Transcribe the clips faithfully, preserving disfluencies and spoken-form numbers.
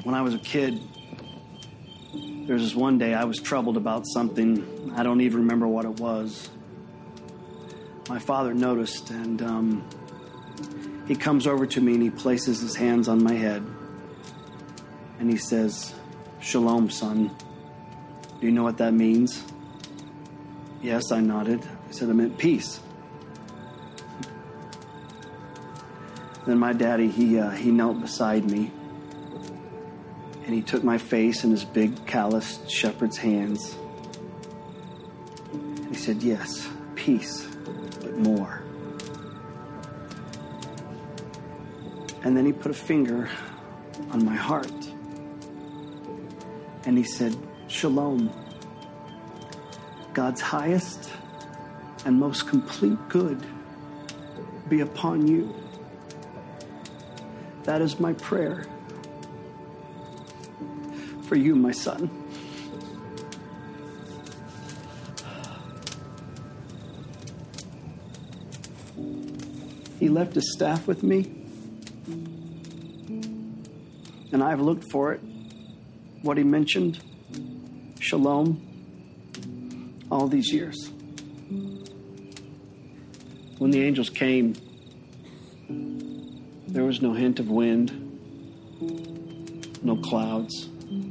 When I was a kid, there was this one day I was troubled about something. I don't even remember what it was. My father noticed, and um, he comes over to me and he places his hands on my head. And he says, "Shalom, son. Do you know what that means?" Yes, I nodded. I said, "It meant peace." Then my daddy, he uh, he knelt beside me. And he took my face in his big, calloused shepherd's hands. And he said, "Yes, peace, but more." And then he put a finger on my heart. And he said, "Shalom, God's highest and most complete good be upon you." That is my prayer for you, my son. He left his staff with me, and I've looked for it, what he mentioned, shalom, all these years. When the angels came, there was no hint of wind, no clouds,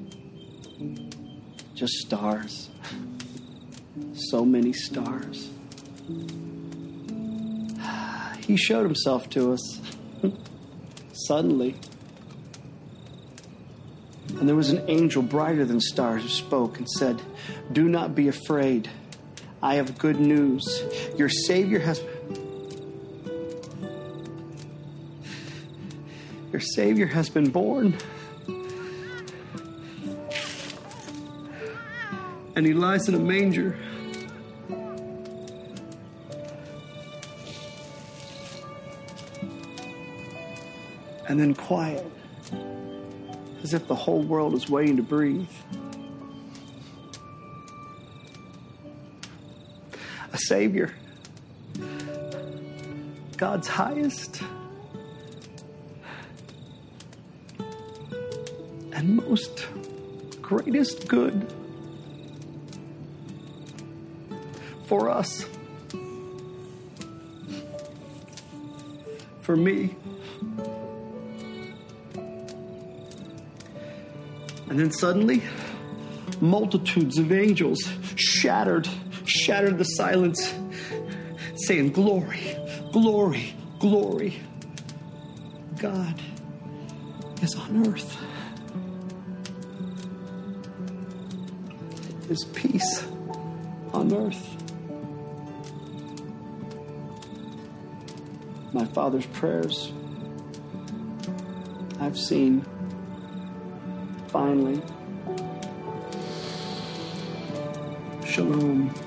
just stars. So many stars. He showed himself to us suddenly. And there was an angel brighter than stars who spoke and said, "Do not be afraid. I have good news. Your Savior has... Your Savior has been born. And he lies in a manger." And then quiet, as if the whole world is waiting to breathe. A Savior, God's highest and most greatest good for us, for me. And then suddenly, multitudes of angels shattered, shattered the silence, saying, "Glory, glory, glory. God is on earth. His peace on earth." My Father's prayers, I've seen. Finally, shalom,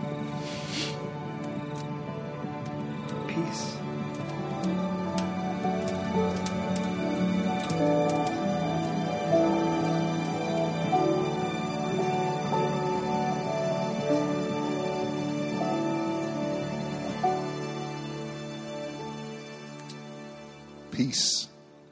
peace. Peace.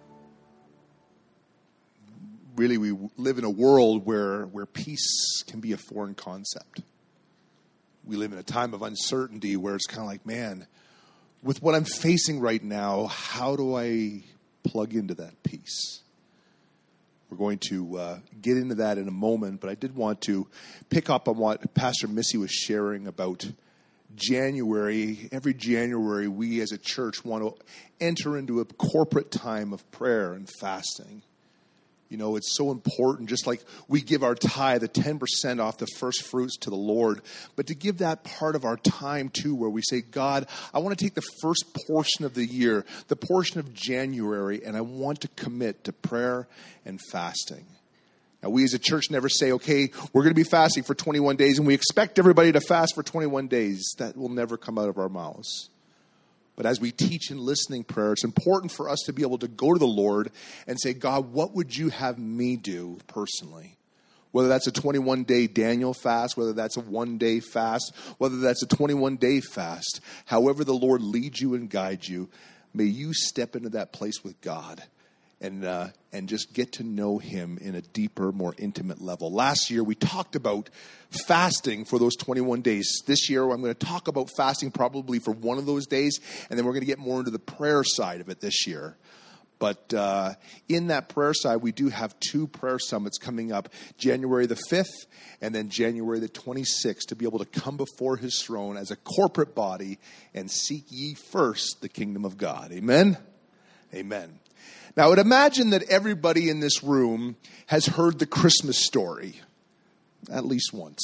Really, we live in a world where, where peace can be a foreign concept. We live in a time of uncertainty where it's kind of like, man, with what I'm facing right now, how do I plug into that peace? We're going to uh, get into that in a moment, but I did want to pick up on what Pastor Missy was sharing about January. Every January, we as a church want to enter into a corporate time of prayer and fasting. You know, it's so important, just like we give our tithe, the ten percent off the first fruits to the Lord, but to give that part of our time too, where we say, "God, I want to take the first portion of the year, the portion of January, and I want to commit to prayer and fasting." Now, we as a church never say, "Okay, we're going to be fasting for twenty-one days, and we expect everybody to fast for twenty-one days. That will never come out of our mouths. But as we teach in listening prayer, it's important for us to be able to go to the Lord and say, "God, what would you have me do personally?" Whether that's a twenty-one-day Daniel fast, whether that's a one-day fast, whether that's a twenty-one-day fast, however the Lord leads you and guides you, may you step into that place with God and uh, and just get to know him in a deeper, more intimate level. Last year, we talked about fasting for those twenty-one days. This year, I'm going to talk about fasting probably for one of those days, and then we're going to get more into the prayer side of it this year. But uh, in that prayer side, we do have two prayer summits coming up, January the fifth and then January the twenty-sixth, to be able to come before his throne as a corporate body and seek ye first the kingdom of God. Amen? Amen. Now, I would imagine that everybody in this room has heard the Christmas story at least once.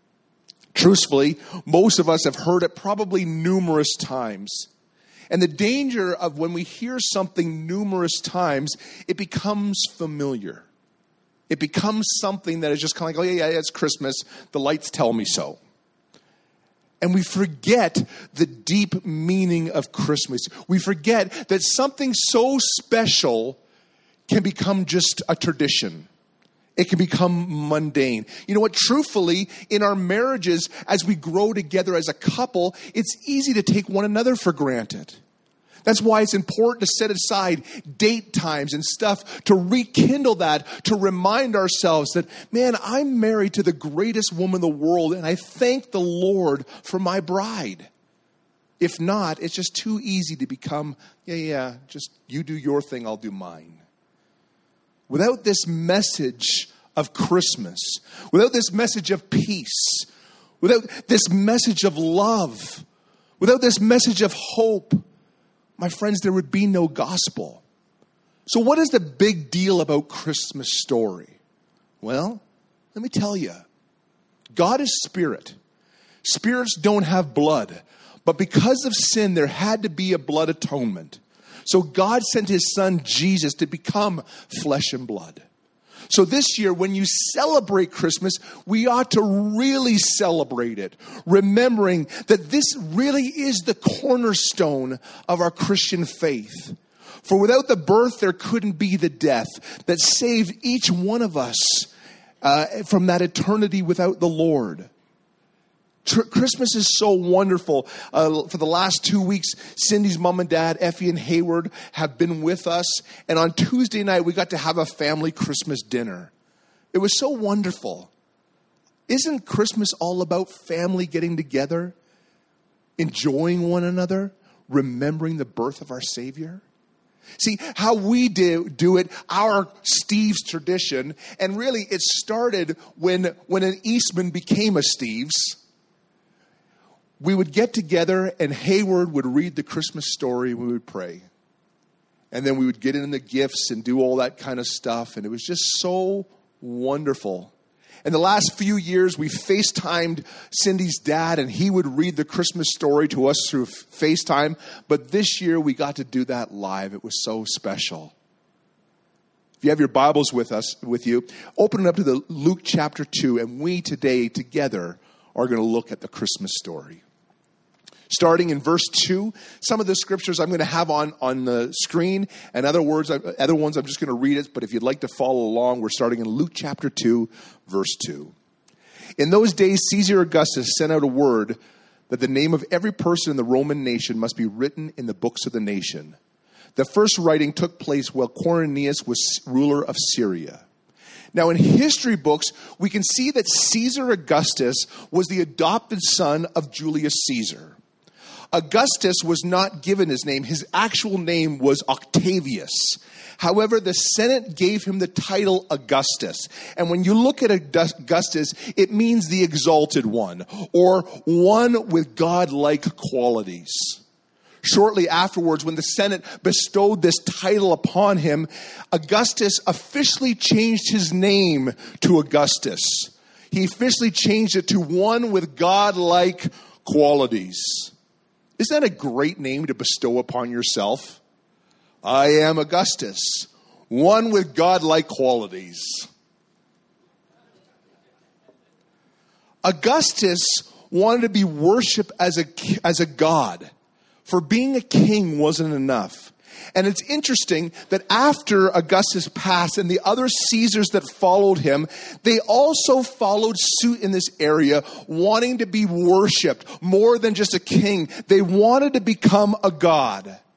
Truthfully, most of us have heard it probably numerous times. And the danger of when we hear something numerous times, it becomes familiar. It becomes something that is just kind of like, oh, yeah, yeah, it's Christmas. The lights tell me so. And we forget the deep meaning of Christmas. We forget that something so special can become just a tradition. It can become mundane. You know what? Truthfully, in our marriages, as we grow together as a couple, it's easy to take one another for granted. That's why it's important to set aside date times and stuff to rekindle that, to remind ourselves that, man, I'm married to the greatest woman in the world, and I thank the Lord for my bride. If not, it's just too easy to become, yeah, yeah, just you do your thing, I'll do mine. Without this message of Christmas, without this message of peace, without this message of love, without this message of hope, my friends, there would be no gospel. So what is the big deal about Christmas story? Well, let me tell you. God is spirit. Spirits don't have blood. But because of sin, there had to be a blood atonement. So God sent his son Jesus to become flesh and blood. So this year, when you celebrate Christmas, we ought to really celebrate it, remembering that this really is the cornerstone of our Christian faith. For without the birth, there couldn't be the death that saved each one of us uh, from that eternity without the Lord. Christmas is so wonderful. Uh, for the last two weeks, Cindy's mom and dad, Effie and Hayward, have been with us. And on Tuesday night, we got to have a family Christmas dinner. It was so wonderful. Isn't Christmas all about family getting together, enjoying one another, remembering the birth of our Savior? See, how we do, do it, our Steve's tradition, and really it started when, when an Eastman became a Steve's. We would get together and Hayward would read the Christmas story and we would pray. And then we would get in the gifts and do all that kind of stuff. And it was just so wonderful. In the last few years, we FaceTimed Cindy's dad and he would read the Christmas story to us through FaceTime. But this year we got to do that live. It was so special. If you have your Bibles with us, with you, open it up to the Luke chapter two. And we today together are going to look at the Christmas story. Starting in verse two, some of the scriptures I'm going to have on, on the screen, and other words, other ones I'm just going to read it. But if you'd like to follow along, we're starting in Luke chapter two, verse two. In those days, Caesar Augustus sent out a word that the name of every person in the Roman nation must be written in the books of the nation. The first writing took place while Quirinius was ruler of Syria. Now, in history books, we can see that Caesar Augustus was the adopted son of Julius Caesar. Augustus was not given his name. His actual name was Octavius. However, the Senate gave him the title Augustus. And when you look at Augustus, it means the exalted one, or one with God-like qualities. Shortly afterwards, when the Senate bestowed this title upon him, Augustus officially changed his name to Augustus. He officially changed it to one with God-like qualities. Isn't that a great name to bestow upon yourself? I am Augustus, one with God-like qualities. Augustus wanted to be worshipped as a, as a god. For being a king wasn't enough. And it's interesting that after Augustus passed and the other Caesars that followed him, they also followed suit in this area, wanting to be worshipped more than just a king. They wanted to become a god.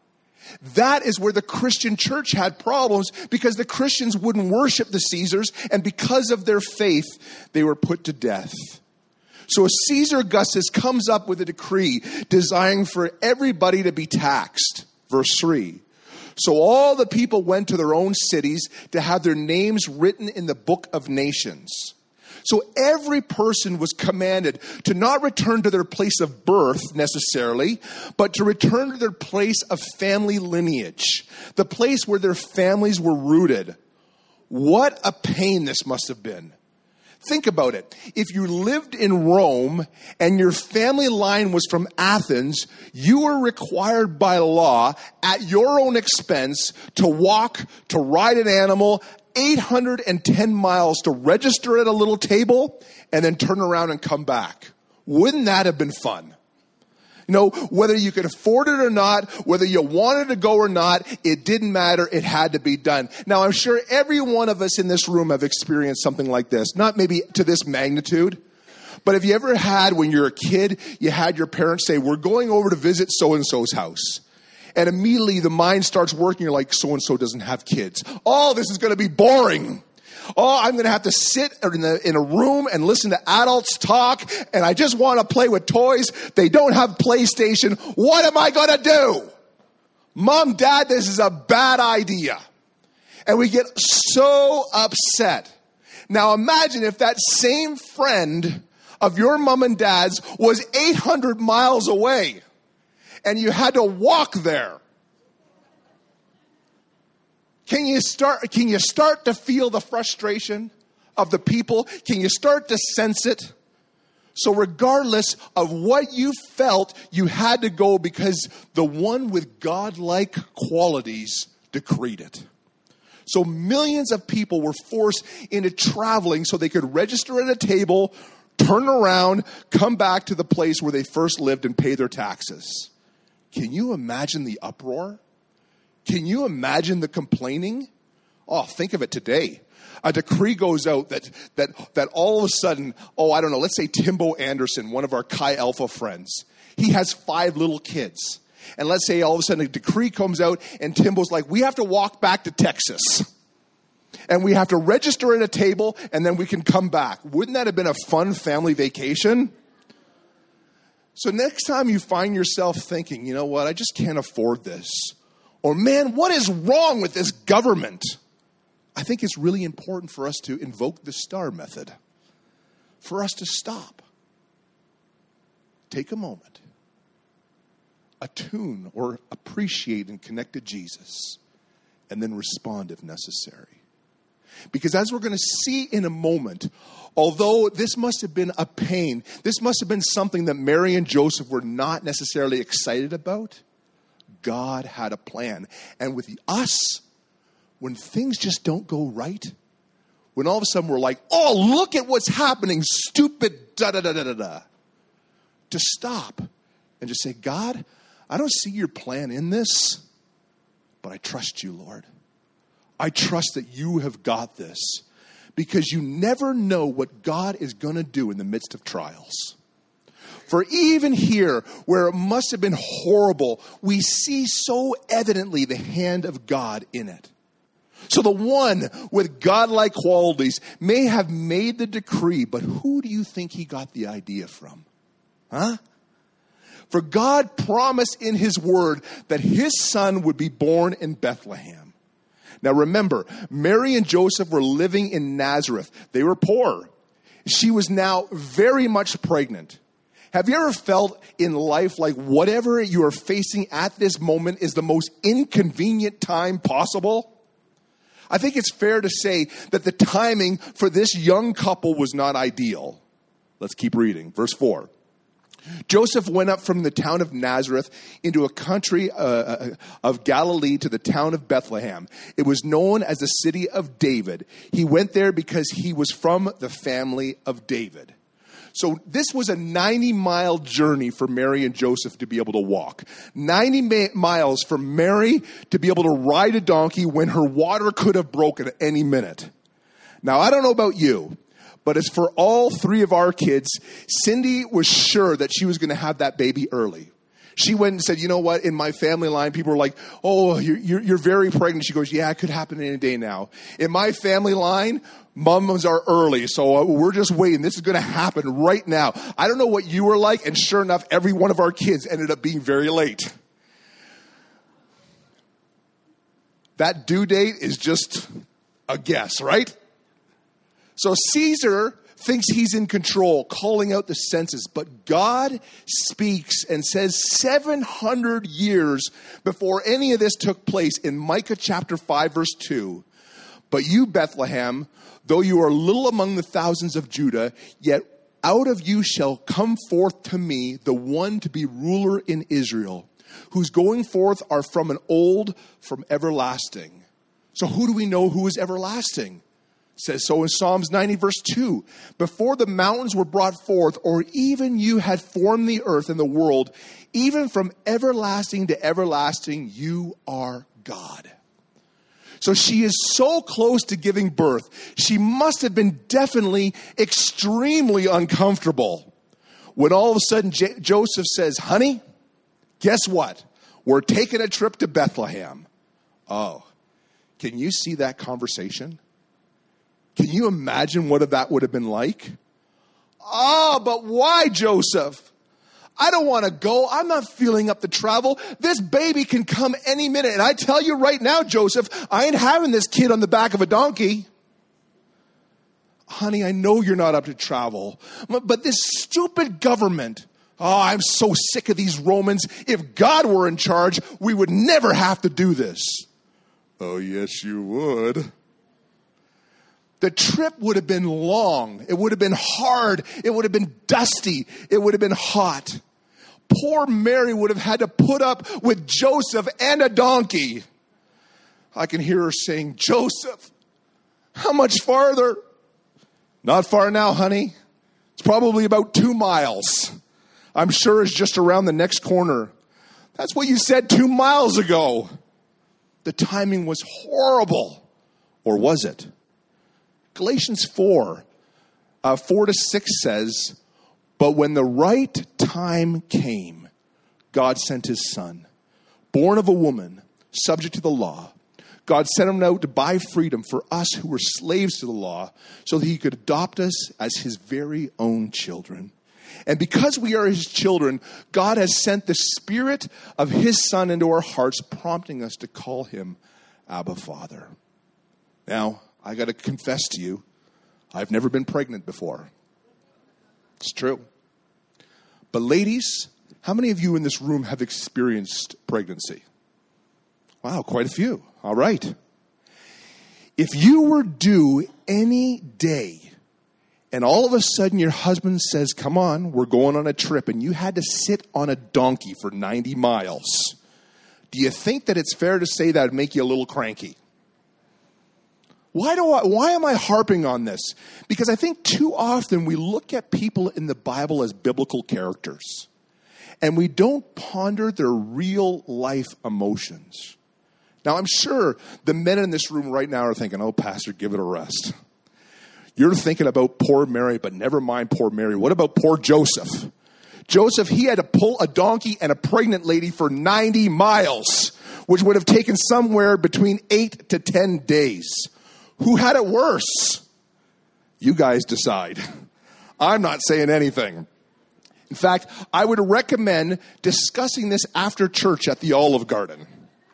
That is where the Christian church had problems, because the Christians wouldn't worship the Caesars, and because of their faith, they were put to death. So Caesar Augustus comes up with a decree designed for everybody to be taxed. Verse three. So all the people went to their own cities to have their names written in the book of nations. So every person was commanded to not return to their place of birth necessarily, but to return to their place of family lineage, the place where their families were rooted. What a pain this must have been. Think about it. If you lived in Rome and your family line was from Athens, you were required by law at your own expense to walk, to ride an animal, eight hundred ten miles to register at a little table and then turn around and come back. Wouldn't that have been fun? You know, whether you could afford it or not, whether you wanted to go or not, it didn't matter. It had to be done. Now, I'm sure every one of us in this room have experienced something like this. Not maybe to this magnitude, but have you ever had, when you're a kid, you had your parents say, we're going over to visit so-and-so's house. And immediately the mind starts working. You're like, so-and-so doesn't have kids. Oh, this is going to be boring. Oh, I'm going to have to sit in, the, in a room and listen to adults talk, and I just want to play with toys. They don't have PlayStation. What am I going to do? Mom, Dad, this is a bad idea. And we get so upset. Now imagine if that same friend of your mom and dad's was eight hundred miles away, and you had to walk there. Can you start, can you start to feel the frustration of the people? Can you start to sense it? So regardless of what you felt, you had to go because the one with God-like qualities decreed it. So millions of people were forced into traveling so they could register at a table, turn around, come back to the place where they first lived and pay their taxes. Can you imagine the uproar? Can you imagine the complaining? Oh, think of it today. A decree goes out that that that all of a sudden, oh, I don't know, let's say Timbo Anderson, one of our Chi Alpha friends, he has five little kids. And let's say all of a sudden a decree comes out and Timbo's like, we have to walk back to Texas. And we have to register at a table and then we can come back. Wouldn't that have been a fun family vacation? So next time you find yourself thinking, you know what, I just can't afford this. Or, man, what is wrong with this government? I think it's really important for us to invoke the STAR method. For us to stop. Take a moment. Attune or appreciate and connect to Jesus. And then respond if necessary. Because as we're going to see in a moment, although this must have been a pain, this must have been something that Mary and Joseph were not necessarily excited about, God had a plan. And with us, when things just don't go right, when all of a sudden we're like, oh, look at what's happening, stupid da-da-da-da-da-da, to stop and just say, God, I don't see your plan in this, but I trust you, Lord. I trust that you have got this, because you never know what God is going to do in the midst of trials. For even here, where it must have been horrible, we see so evidently the hand of God in it. So the one with godlike qualities may have made the decree, but who do you think he got the idea from? Huh? For God promised in his word that his son would be born in Bethlehem. Now remember, Mary and Joseph were living in Nazareth. They were poor. She was now very much pregnant. Have you ever felt in life like whatever you are facing at this moment is the most inconvenient time possible? I think it's fair to say that the timing for this young couple was not ideal. Let's keep reading. Verse four. Joseph went up from the town of Nazareth into a country uh, of Galilee to the town of Bethlehem. It was known as the city of David. He went there because he was from the family of David. So this was a ninety-mile journey for Mary and Joseph to be able to walk. ninety ma- miles for Mary to be able to ride a donkey when her water could have broken at any minute. Now, I don't know about you, but as for all three of our kids, Cindy was sure that she was going to have that baby early. She went and said, you know what, in my family line, people were like, oh, you're, you're, you're very pregnant. She goes, yeah, it could happen any day now. In my family line, mums are early, so we're just waiting. This is going to happen right now. I don't know what you were like, and sure enough, every one of our kids ended up being very late. That due date is just a guess, right? So Caesar thinks he's in control, calling out the census. But God speaks and says seven hundred years before any of this took place in Micah chapter five, verse two. But you, Bethlehem, though you are little among the thousands of Judah, yet out of you shall come forth to me the one to be ruler in Israel, whose going forth are from an old, from everlasting. So who do we know who is everlasting? It says so in Psalms ninety, verse two. Before the mountains were brought forth, or even you had formed the earth and the world, even from everlasting to everlasting, you are God. So she is so close to giving birth. She must have been definitely extremely uncomfortable when all of a sudden J- Joseph says, honey, guess what? We're taking a trip to Bethlehem. Oh, can you see that conversation? Can you imagine what that would have been like? Oh, but why, Joseph? I don't want to go. I'm not feeling up to travel. This baby can come any minute. And I tell you right now, Joseph, I ain't having this kid on the back of a donkey. Honey, I know you're not up to travel. But this stupid government, oh, I'm so sick of these Romans. If God were in charge, we would never have to do this. Oh, yes, you would. The trip would have been long. It would have been hard. It would have been dusty. It would have been hot. Poor Mary would have had to put up with Joseph and a donkey. I can hear her saying, Joseph, how much farther? Not far now, honey. It's probably about two miles. I'm sure it's just around the next corner. That's what you said two miles ago. The timing was horrible. Or was it? Galatians four, uh, four to six says, but when the right time came, God sent his son, born of a woman, subject to the law. God sent him out to buy freedom for us who were slaves to the law, so that he could adopt us as his very own children. And because we are his children, God has sent the Spirit of his Son into our hearts, prompting us to call him Abba, Father. Now, I got to confess to you, I've never been pregnant before. It's true. But ladies, how many of you in this room have experienced pregnancy? Wow, quite a few. All right. If you were due any day, and all of a sudden your husband says, come on, we're going on a trip, and you had to sit on a donkey for ninety miles, do you think that it's fair to say that would make you a little cranky? Why do I, why am I harping on this? Because I think too often we look at people in the Bible as biblical characters, and we don't ponder their real life emotions. Now, I'm sure the men in this room right now are thinking, oh, Pastor, give it a rest. You're thinking about poor Mary, but never mind poor Mary. What about poor Joseph? Joseph, he had to pull a donkey and a pregnant lady for ninety miles, which would have taken somewhere between eight to ten days. Who had it worse? You guys decide. I'm not saying anything. In fact, I would recommend discussing this after church at the Olive Garden.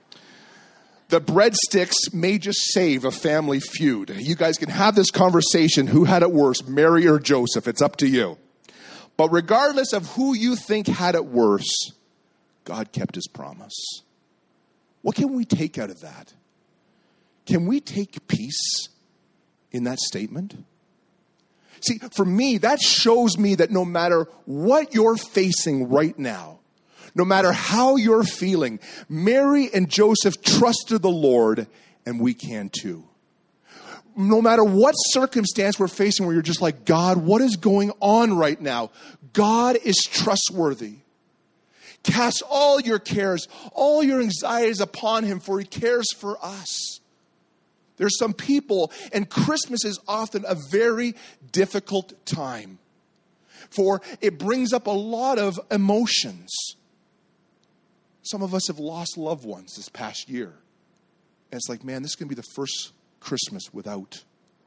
The breadsticks may just save a family feud. You guys can have this conversation. Who had it worse, Mary or Joseph? It's up to you. But regardless of who you think had it worse, God kept his promise. What can we take out of that? Can we take peace in that statement? See, for me, that shows me that no matter what you're facing right now, no matter how you're feeling, Mary and Joseph trusted the Lord, and we can too. No matter what circumstance we're facing where you're just like, God, what is going on right now? God is trustworthy. Cast all your cares, all your anxieties upon him, for he cares for us. There's some people, and Christmas is often a very difficult time, for it brings up a lot of emotions. Some of us have lost loved ones this past year. And it's like, man, this is going to be the first Christmas without.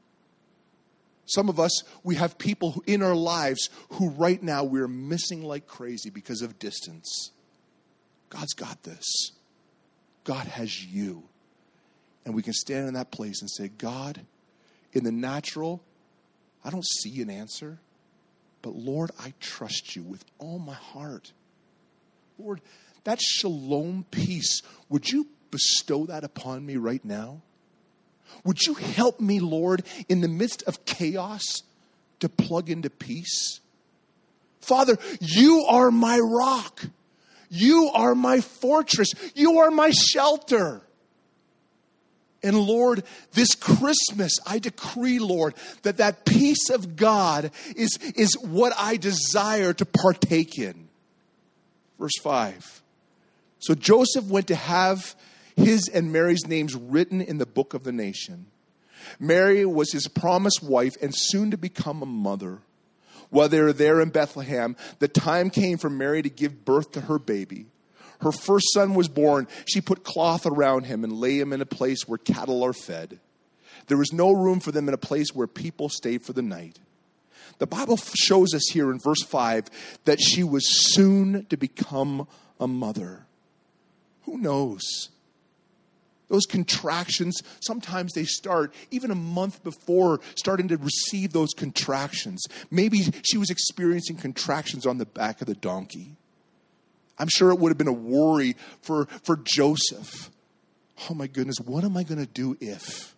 Some of us, we have people who, in our lives who right now we're missing like crazy because of distance. God's got this. God has you. And we can stand in that place and say, God, in the natural, I don't see an answer. But Lord, I trust you with all my heart. Lord, that shalom peace, would you bestow that upon me right now? Would you help me, Lord, in the midst of chaos to plug into peace? Father, you are my rock. You are my fortress. You are my shelter. And Lord, this Christmas, I decree, Lord, that that peace of God is, is what I desire to partake in. Verse five. So Joseph went to have his and Mary's names written in the book of the nation. Mary was his promised wife and soon to become a mother. While they were there in Bethlehem, the time came for Mary to give birth to her baby. Her first son was born. She put cloth around him and laid him in a place where cattle are fed. There was no room for them in a place where people stayed for the night. The Bible shows us here in verse five that she was soon to become a mother. Who knows? Those contractions, sometimes they start even a month before starting to receive those contractions. Maybe she was experiencing contractions on the back of the donkey. I'm sure it would have been a worry for, for Joseph. Oh my goodness, what am I going to do if?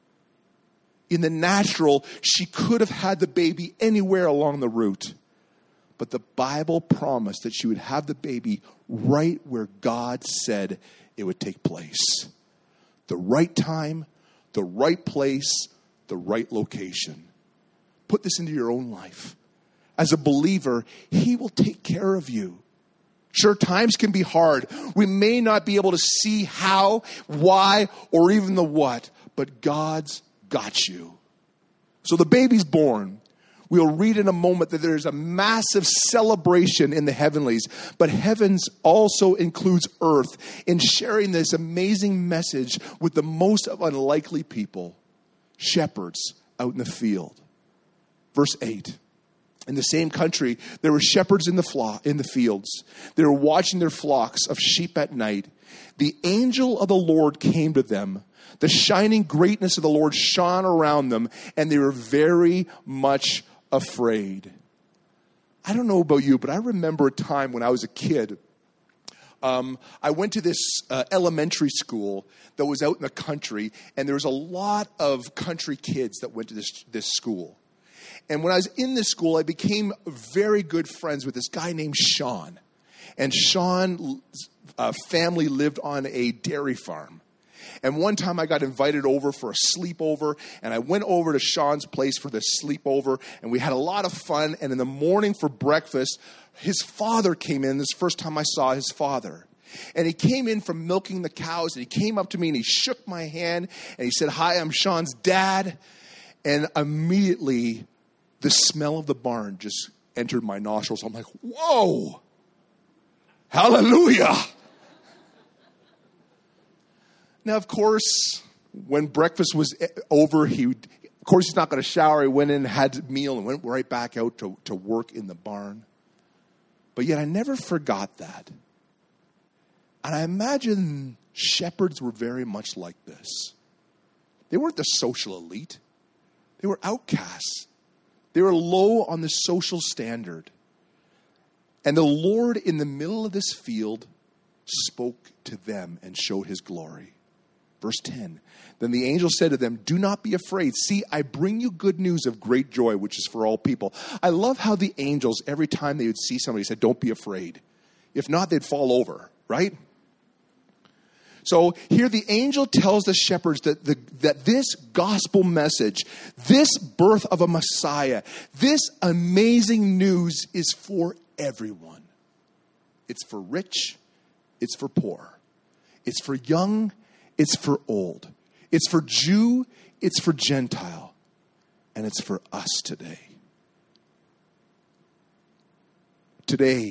In the natural, she could have had the baby anywhere along the route. But the Bible promised that she would have the baby right where God said it would take place. The right time, the right place, the right location. Put this into your own life. As a believer, He will take care of you. Sure, times can be hard. We may not be able to see how, why, or even the what, but God's got you. So the baby's born. We'll read in a moment that there's a massive celebration in the heavenlies, but heavens also includes earth in sharing this amazing message with the most of unlikely people, shepherds out in the field. Verse eight. In the same country, there were shepherds in the flock, in the fields. They were watching their flocks of sheep at night. The angel of the Lord came to them. The shining greatness of the Lord shone around them, and they were very much afraid. I don't know about you, but I remember a time when I was a kid. Um, I went to this uh, elementary school that was out in the country, and there was a lot of country kids that went to this, this school. And when I was in this school, I became very good friends with this guy named Sean. And Sean's uh, family lived on a dairy farm. And one time I got invited over for a sleepover, and I went over to Sean's place for this sleepover, and we had a lot of fun. And in the morning for breakfast, his father came in. This is the first time I saw his father. And he came in from milking the cows, and he came up to me, and he shook my hand, and he said, "Hi, I'm Sean's dad." And immediately, the smell of the barn just entered my nostrils. I'm like, whoa, hallelujah. Now, of course, when breakfast was over, he, of course, he's not going to shower. He went in, had a meal, and went right back out to, to work in the barn. But yet I never forgot that. And I imagine shepherds were very much like this. They weren't the social elite. They were outcasts. They were low on the social standard. And the Lord in the middle of this field spoke to them and showed His glory. Verse ten, then the angel said to them, "Do not be afraid. See, I bring you good news of great joy, which is for all people." I love how the angels, every time they would see somebody, said, "Don't be afraid." If not, they'd fall over, right? So here the angel tells the shepherds that, the, that this gospel message, this birth of a Messiah, this amazing news is for everyone. It's for rich. It's for poor. It's for young. It's for old. It's for Jew. It's for Gentile. And it's for us today. Today,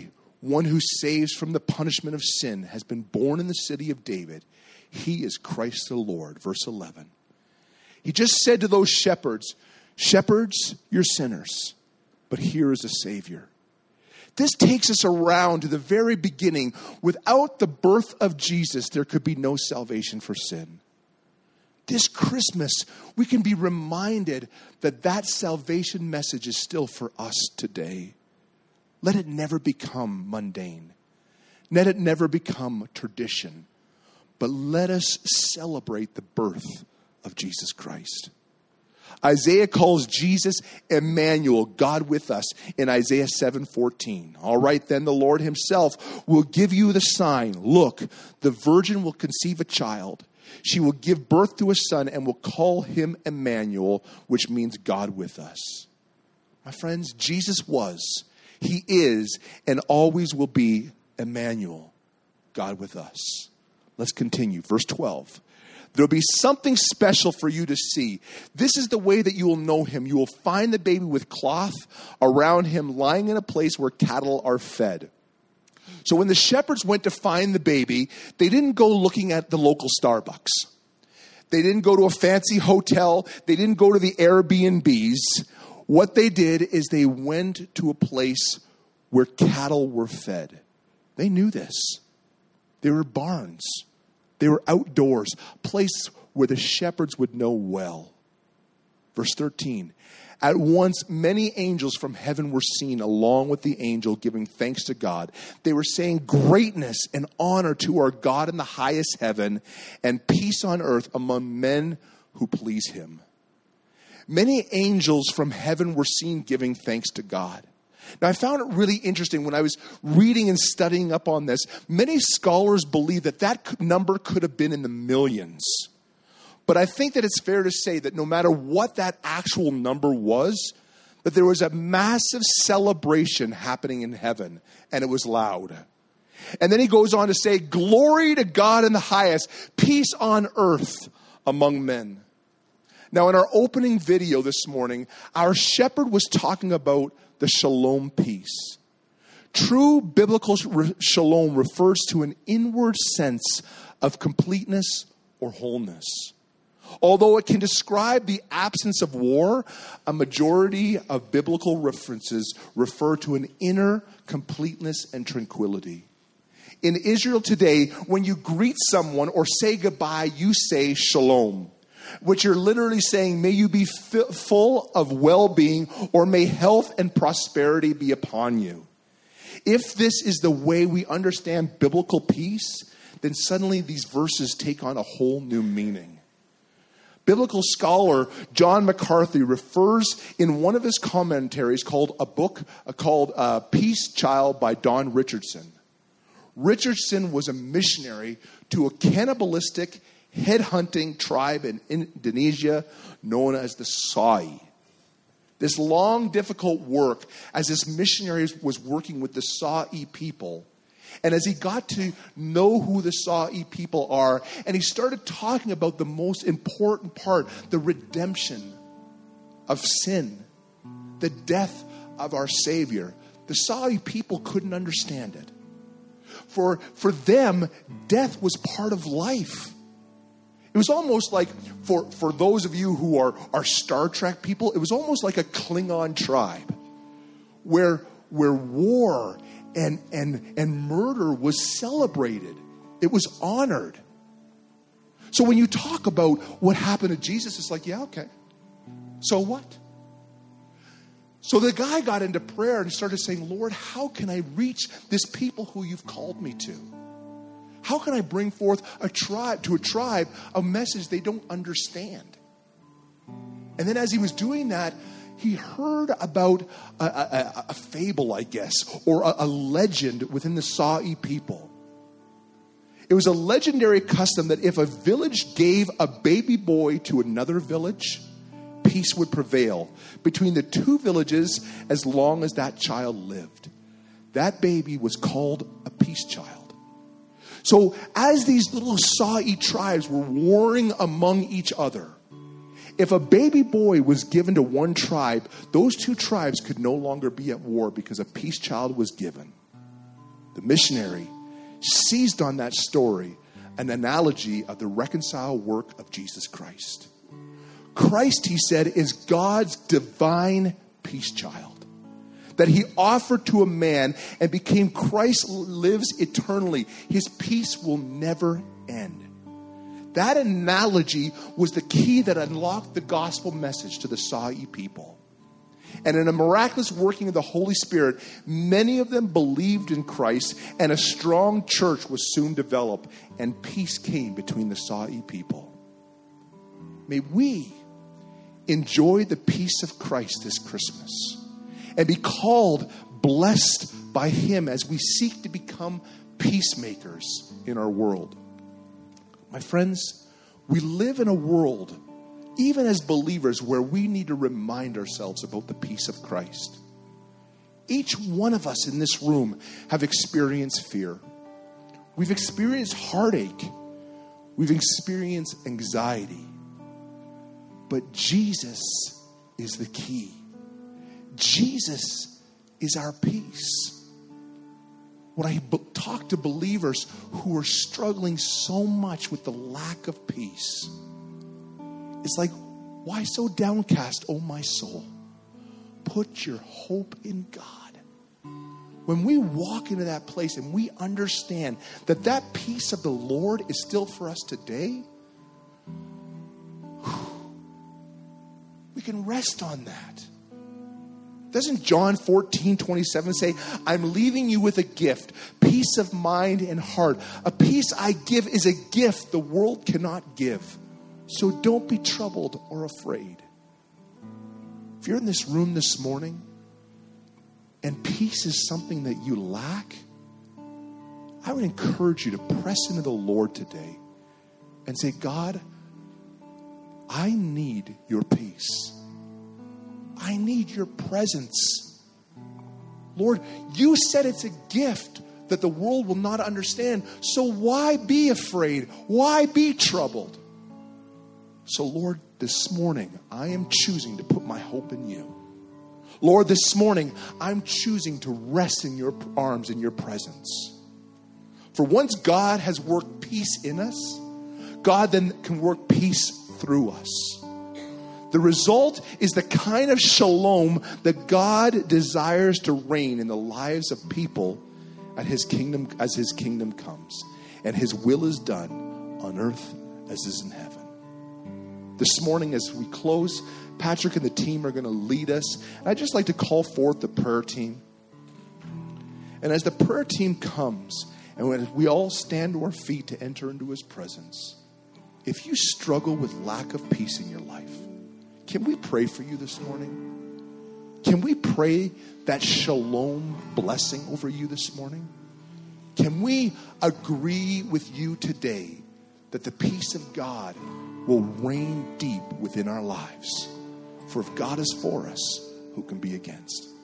one who saves from the punishment of sin, has been born in the city of David. He is Christ the Lord. Verse eleven. He just said to those shepherds, shepherds, you're sinners, but here is a Savior. This takes us around to the very beginning. Without the birth of Jesus, there could be no salvation for sin. This Christmas, we can be reminded that that salvation message is still for us today. Let it never become mundane. Let it never become tradition. But let us celebrate the birth of Jesus Christ. Isaiah calls Jesus Emmanuel, God with us, in Isaiah seven fourteen. All right, then the Lord himself will give you the sign. Look, the virgin will conceive a child. She will give birth to a son and will call him Emmanuel, which means God with us. My friends, Jesus was, he is, and always will be Emmanuel, God with us. Let's continue. Verse twelve. There'll be something special for you to see. This is the way that you will know him. You will find the baby with cloth around him, lying in a place where cattle are fed. So when the shepherds went to find the baby, they didn't go looking at the local Starbucks. They didn't go to a fancy hotel. They didn't go to the Airbnbs. What they did is they went to a place where cattle were fed. They knew this. They were barns. They were outdoors, a place where the shepherds would know well. Verse thirteen. At once, many angels from heaven were seen along with the angel giving thanks to God. They were saying, greatness and honor to our God in the highest heaven, and peace on earth among men who please him. Many angels from heaven were seen giving thanks to God. Now, I found it really interesting when I was reading and studying up on this. Many scholars believe that that number could have been in the millions. But I think that it's fair to say that no matter what that actual number was, that there was a massive celebration happening in heaven, and it was loud. And then he goes on to say, glory to God in the highest, peace on earth among men. Now, in our opening video this morning, our shepherd was talking about the shalom peace. True biblical shalom refers to an inward sense of completeness or wholeness. Although it can describe the absence of war, a majority of biblical references refer to an inner completeness and tranquility. In Israel today, when you greet someone or say goodbye, you say shalom, which you're literally saying, may you be f- full of well-being, or may health and prosperity be upon you. If this is the way we understand biblical peace, then suddenly these verses take on a whole new meaning. Biblical scholar John MacArthur refers in one of his commentaries called a book uh, called uh, Peace Child by Don Richardson. Richardson was a missionary to a cannibalistic, headhunting tribe in Indonesia known as the Sai. This long, difficult work as this missionary was working with the Sai people. And as he got to know who the Sai people are, and he started talking about the most important part, the redemption of sin, the death of our Savior, the Sai people couldn't understand it. For, for them, death was part of life. It was almost like, for, for those of you who are, are Star Trek people, it was almost like a Klingon tribe where, where war and, and, and murder was celebrated. It was honored. So when you talk about what happened to Jesus, it's like, yeah, okay. So what? So the guy got into prayer and started saying, Lord, how can I reach this people who you've called me to? How can I bring forth a tribe to a tribe a message they don't understand? And then as he was doing that, he heard about a, a, a fable, I guess, or a, a legend within the Sai people. It was a legendary custom that if a village gave a baby boy to another village, peace would prevail between the two villages as long as that child lived. That baby was called a peace child. So as these little Sai tribes were warring among each other, if a baby boy was given to one tribe, those two tribes could no longer be at war because a peace child was given. The missionary seized on that story, an analogy of the reconciled work of Jesus Christ. Christ, he said, is God's divine peace child that he offered to a man and became Christ lives eternally. His peace will never end. That analogy was the key that unlocked the gospel message to the Sa'i people. And in a miraculous working of the Holy Spirit, many of them believed in Christ, and a strong church was soon developed, and peace came between the Sa'i people. May we enjoy the peace of Christ this Christmas and be called blessed by him as we seek to become peacemakers in our world. My friends, we live in a world, even as believers, where we need to remind ourselves about the peace of Christ. Each one of us in this room have experienced fear. We've experienced heartache. We've experienced anxiety. But Jesus is the key. Jesus is our peace. When I b- talk to believers who are struggling so much with the lack of peace, it's like, why so downcast, O my soul? Put your hope in God. When we walk into that place and we understand that that peace of the Lord is still for us today, we can rest on that. Doesn't John fourteen twenty-seven say, I'm leaving you with a gift, peace of mind and heart. A peace I give is a gift the world cannot give. So don't be troubled or afraid. If you're in this room this morning and peace is something that you lack, I would encourage you to press into the Lord today and say, God, I need your peace. I need your presence. Lord, you said it's a gift that the world will not understand. So why be afraid? Why be troubled? So Lord, this morning, I am choosing to put my hope in you. Lord, this morning, I'm choosing to rest in your arms, in your presence. For once God has worked peace in us, God then can work peace through us. The result is the kind of shalom that God desires to reign in the lives of people at his kingdom, as his kingdom comes. And his will is done on earth as is in heaven. This morning as we close, Patrick and the team are going to lead us. And I'd just like to call forth the prayer team. And as the prayer team comes, and when we all stand to our feet to enter into his presence, if you struggle with lack of peace in your life, can we pray for you this morning? Can we pray that shalom blessing over you this morning? Can we agree with you today that the peace of God will reign deep within our lives? For if God is for us, who can be against?